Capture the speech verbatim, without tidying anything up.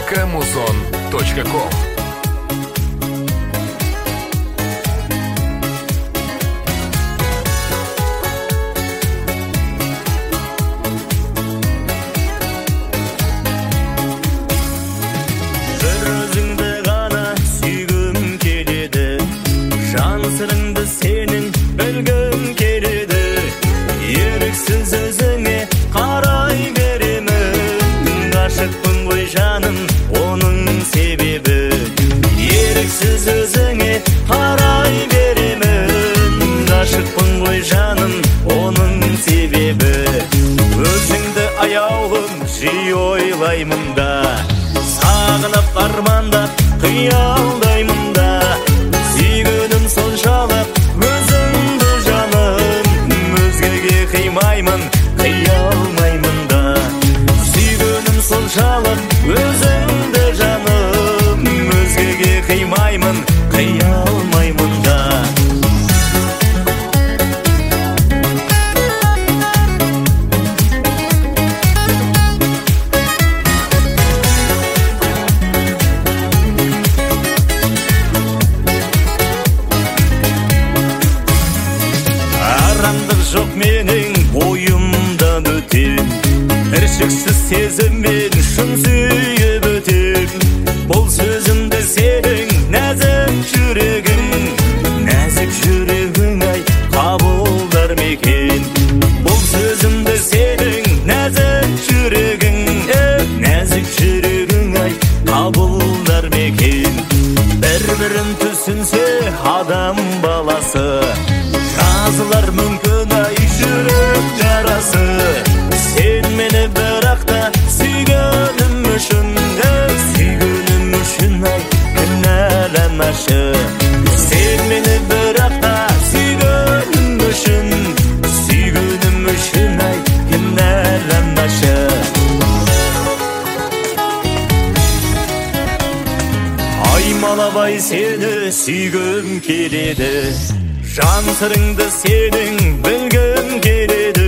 кэмузон точка ком. Сырыңды сенің білгім келеді, еріксіз өзіңе қарай беремін. Ғашықпын ғой жаным, оның себебі, еріксіз өзіңе қарай беремін. Ғашықпын ғой жаным, оның себебі, өзіңді аяулым жиі ойлаймын да, сағынып армандап қиялдаймын да. Сүйгенім соншалық өзіңді жаным, өзгеге қимаймын, қия алмаймын да. Сүйгенім соншалық өзіңді жаным, өзгеге қимаймын, қия алмаймын да. Жоқ менің бойымда бөтен, іршіксіз сезіммен шын сүйіп өтем. Бұл сөзімді сенің нәзік жүрегің, нәзік жүрегің ай қабылдар мекен. Бұл сөзімді сенің нәзік жүрегің, нәзік жүрегің ай қабылдар мекен. Бір-бірін түсінсе адам баласы, жазылар мүмкін ай жүрек жарасы. Сен мені бірақта сүйгенім үшін, сүйгенім үшін ай кінәламашы. Сен мені бірақта сүйгенім үшін, сүйгенім үшін ай кінәламашы. Аймалабай сені сүйгім келеді, жан сырыңды сенің білгім келеді.